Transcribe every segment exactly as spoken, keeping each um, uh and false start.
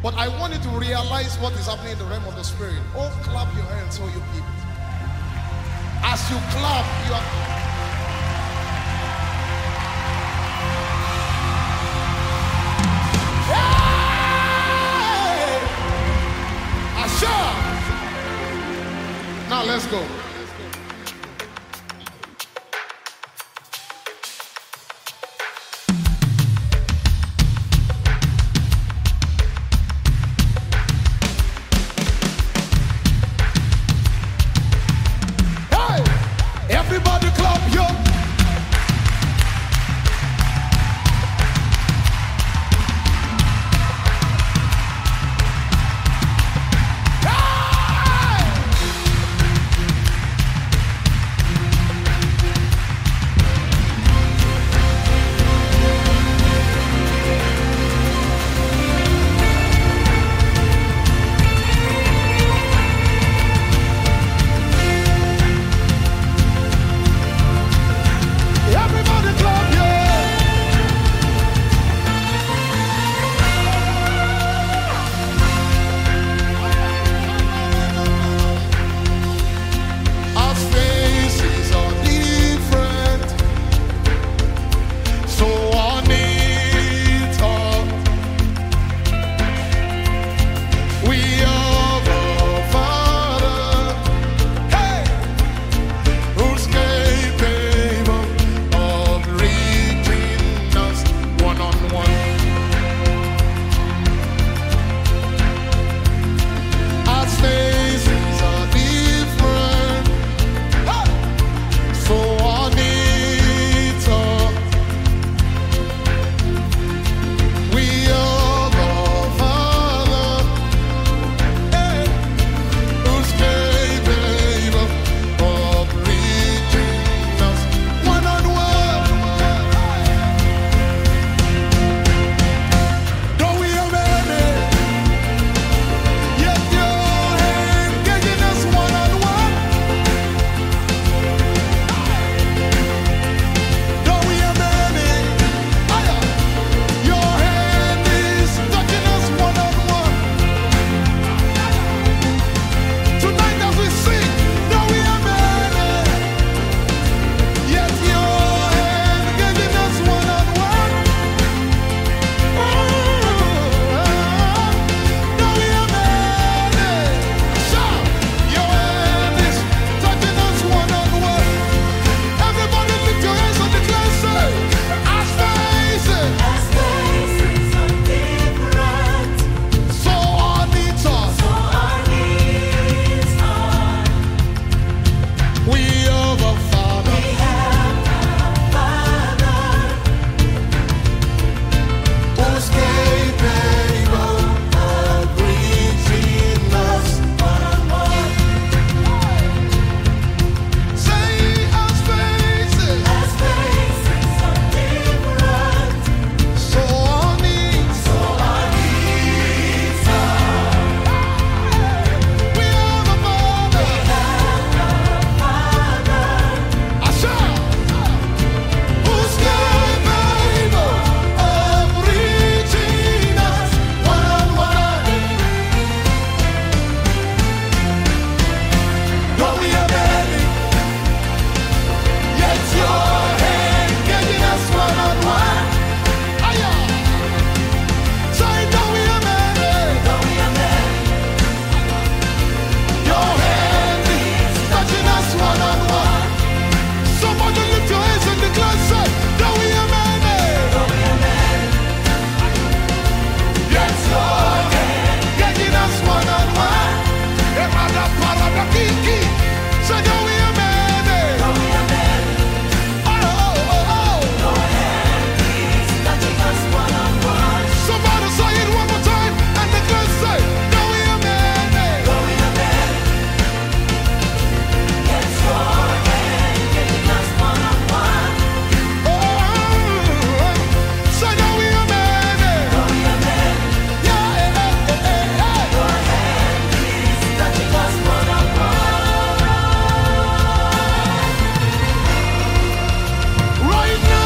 But I want you to realize what is happening in the realm of the spirit. Oh, clap your hands, all you people. As you clap, you are. Hey! Asha! Now let's go.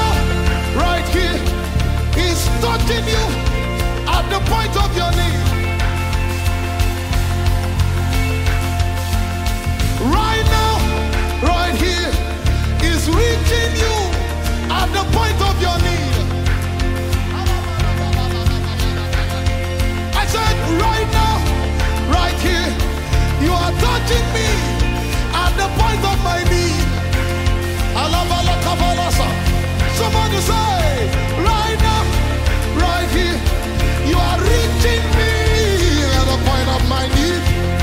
Touching you at the point of your need. say, right now, right here, you are reaching me at the point of my need.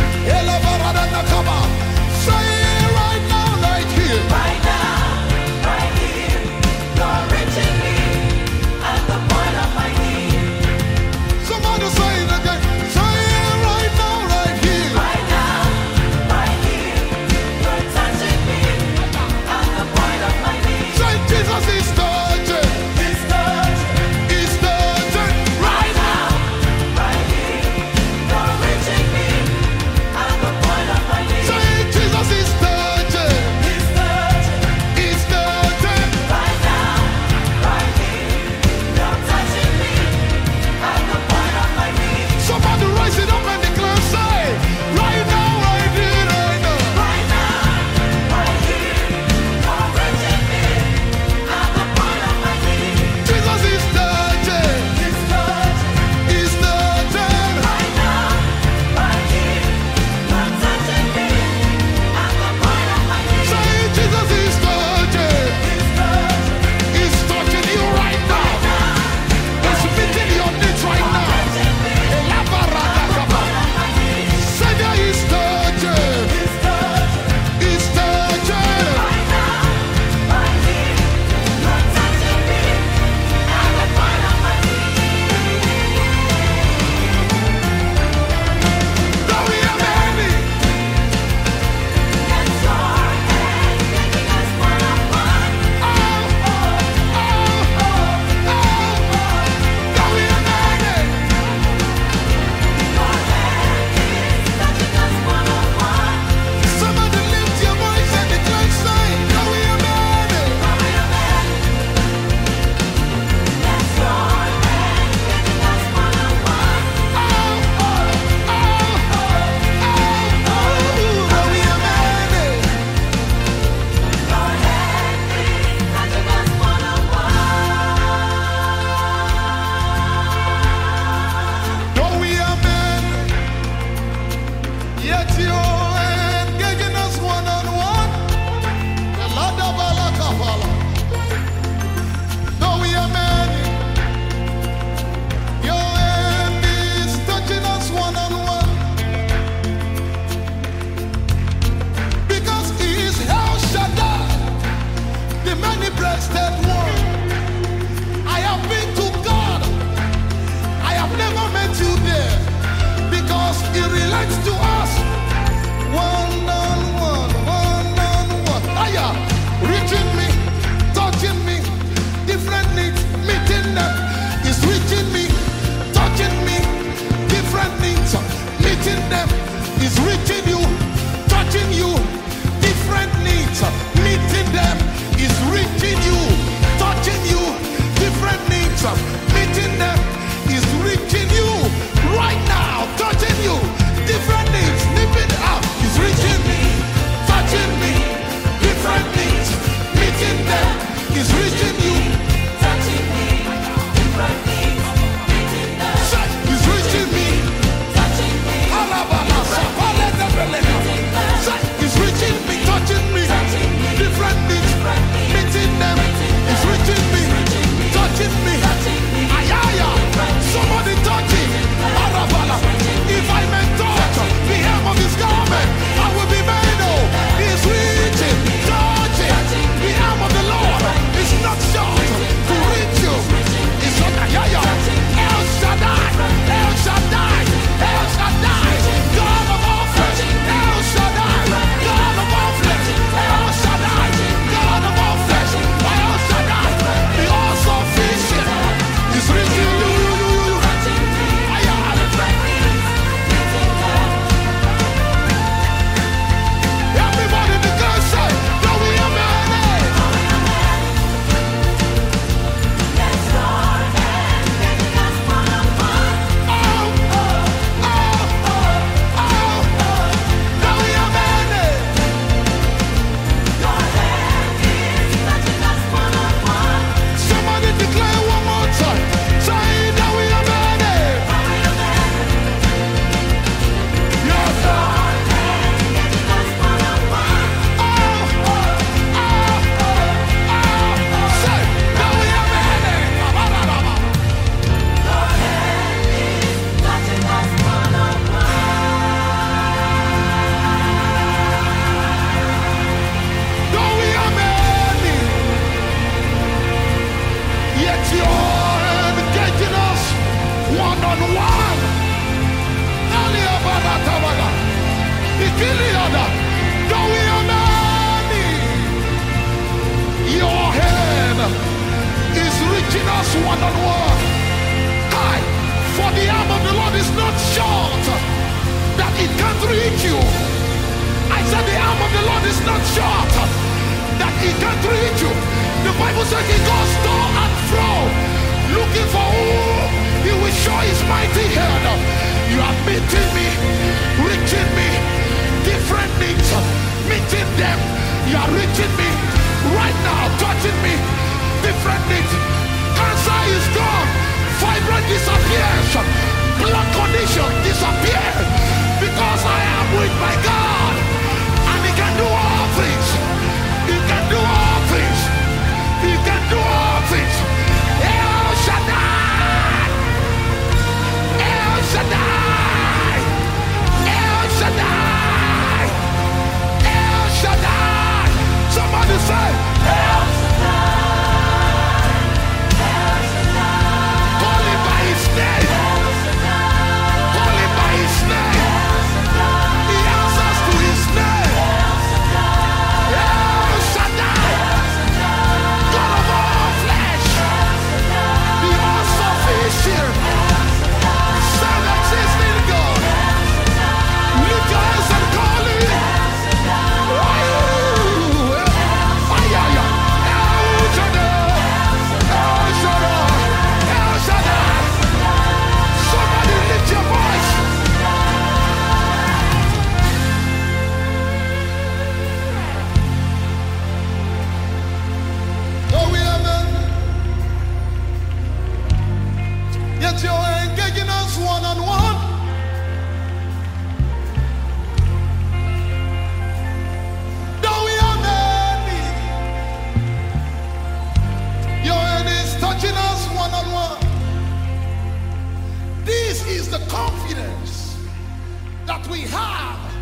Say right now, right here. Right now, right here, you're reaching me at the point of my need. Somebody say it again. Say right now, right here. Right now, right here, you're touching me at the point of my need. Say Jesus is touching. He's touching. He's touching. Right now, right here, you're reaching me at the point of my need. Say Jesus is touching. He's touching. He's touching. Right now, right here, you're touching me at the point of my need. Somebody rise it up and declare, say, right now, right here, right now. Right now, right here, you're reaching me at the point of my need. Jesus is touching. He's touching. He's touching. Right now, right here, you're touching me at the point of my need. Say Jesus is touching. He's touching. He's touching you right now. He's meeting your needs right now. Touching me Elabarakakaba. at my need. Say that he's touching. He's touching. He's touching. Right now, right here, you're touching me at the point of my need. Don't we have any? Yes, your hand making us one on one. Oh, oh, oh, oh, oh. Don't we have any? Your hand is touching us one on one. Somebody lift your voice and declare, say, don't we have any? Yes, your hand making us one on one. Oh, oh, oh, oh, oh. Don't we have any? Your hand is touching us one on one. Don't we have any? Yet your hand getting us one on one. The Lord of Allah Kafala. Don't we have any? Your hand is touching us one on one. Because he is El Shaddai, the many-breasted one. I have been to God. I have never met you there. Because he relates to us. One on one, one on one. Aya, reaching me, touching me, different needs, meeting them. He's reaching me, touching me, different needs, meeting them. He's reaching you, touching you, different needs, meeting them. He's reaching you, touching you, different needs, meeting them. He's reaching you right now, touching you, different needs, nipping up. He's reaching me. one on one. Earlier, Baratabaga. Ikiliada. Though we are many, your hand is reaching us one on one. Hi. For the arm of the Lord is not short that it can't reach you. I said the arm of the Lord is not short that it can't reach you. The Bible says he goes to and fro looking for who he will show his mighty hand. You are meeting me, reaching me, different needs, meeting them. You are reaching me right now, touching me, different needs. Cancer is gone, fibroid disappears, blood condition disappears, because I am with my God, and he can do all things. He can do all things. He can do all things. El Shaddai. El Shaddai. El Shaddai. El Shaddai. Somebody say El Shaddai. El Shaddai. Call him by his name. El Shaddai. Call him by his name. El Shaddai. He answers to his name. El Shaddai. El Shaddai. God of all flesh. The all-sufficient. Self-existing God. Lift your hands and call him. Oh, ay, ay, ay. El Shaddai. El Shaddai. El Shaddai. Somebody lift your voice. Oh, we are men. Yet you're engaging us one on one. Though we are many, your hand is touching us one on one. This is the confidence that we have